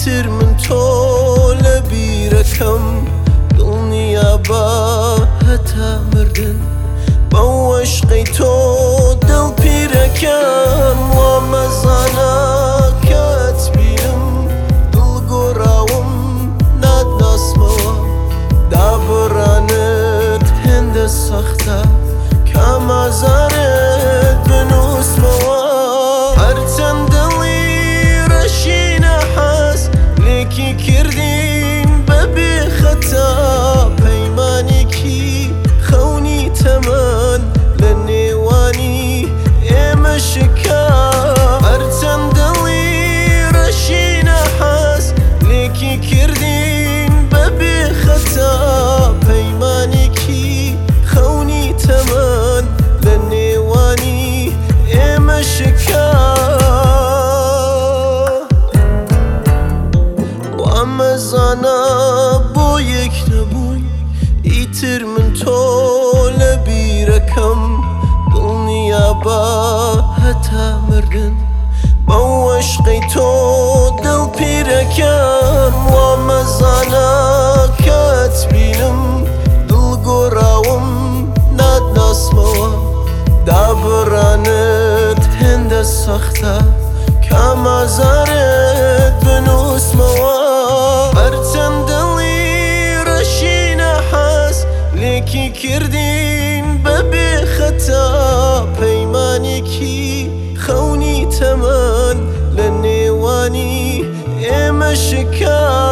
ئیتر من تۆ لە بیرەکەم دڵنیا بە هەتا مردن بەو عشقەی تۆ دڵ پیرەکەم وا مەزانە کات بینم دڵ گۆڕاوم نادناسمەوە دابڕانت هێندە سەختە کام ئازارت بنووسمەوە هەرچەند دڵی ڕەشینە حەز لێکی کردین بەبێ خەتا پەیمانێکی خەونی تەمەن لە نێوانی ئێمە شکا هەرچەند دڵی ڕەشینە حەز لێکی کردین بەبێ خەتا پەیمانێکی خەونی تەمەن لە نێوانی ئێمە شکا وامەزانە بۆ یەک نەبووین ئیتر من تۆ لە بیرەکەم دڵنیا بە هەتا مردن بەو عشقەی تۆ دڵ پیرەکەم وامەزانە کات بینم دڵ گۆڕاوم نادناسمەوە دابڕانت هێندە سەختە کام ئازارت بنووسمەوە هەرچەند دڵی ڕەشینە حەز لێکی کردین بەبێ خەتا پەیمانێکی خەونی تەمەن لە نێوانی ئێمە شکا